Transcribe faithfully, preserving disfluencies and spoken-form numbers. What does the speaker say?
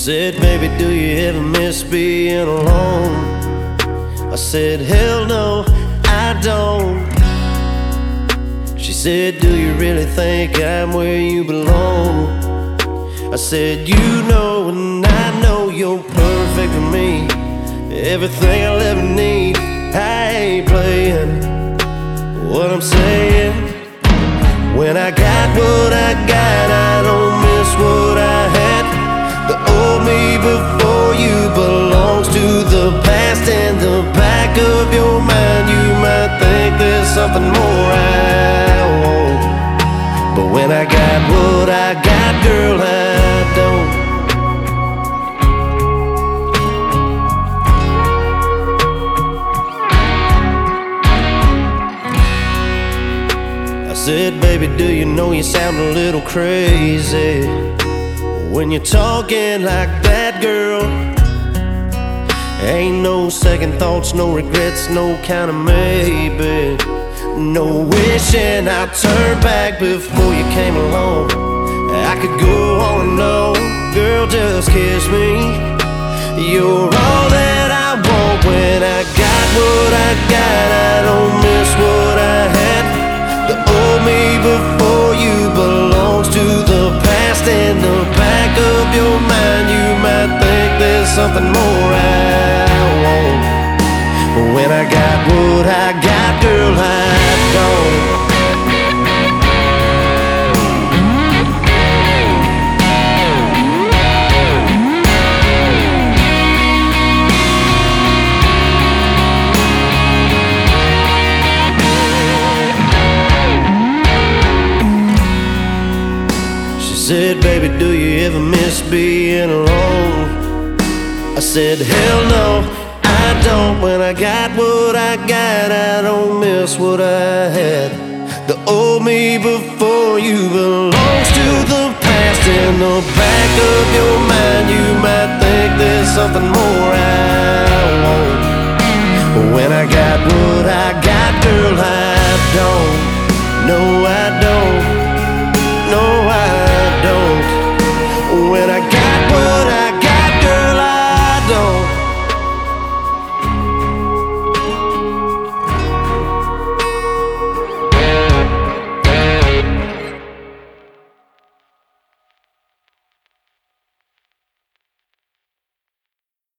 said, baby, do you ever miss being alone? I said, hell no, I don't. She said, do you really think I'm where you belong? I said, you know and I know you're perfect for me. Everything I'll ever need. I ain't playing what I'm saying. When I got what I got, I don't miss what I had. The old me before you belongs to the past. In the back of your mind, you might think there's something more I want, but when I got what I got, girl, I don't. I said, baby, do you know you sound a little crazy when you're talking like that, girl? Ain't no second thoughts, no regrets, no kind of maybe. No wishing I'd turn back before you came along. I could go on and on, girl, just kiss me. You're all that I want. When I got what I got, I don't miss what I had. The old me before you belongs to the past. In the back of your mind, you might think there's something more I want, but when I got what I got, girl, I don't. She said, baby, do you ever miss being alone? I said, hell no, I don't. When I got what I got, I don't miss what I had. The old me before you belongs to the past. In the back of your mind, you might think there's something more I want, but when I got what I got, girl, I don't. No, I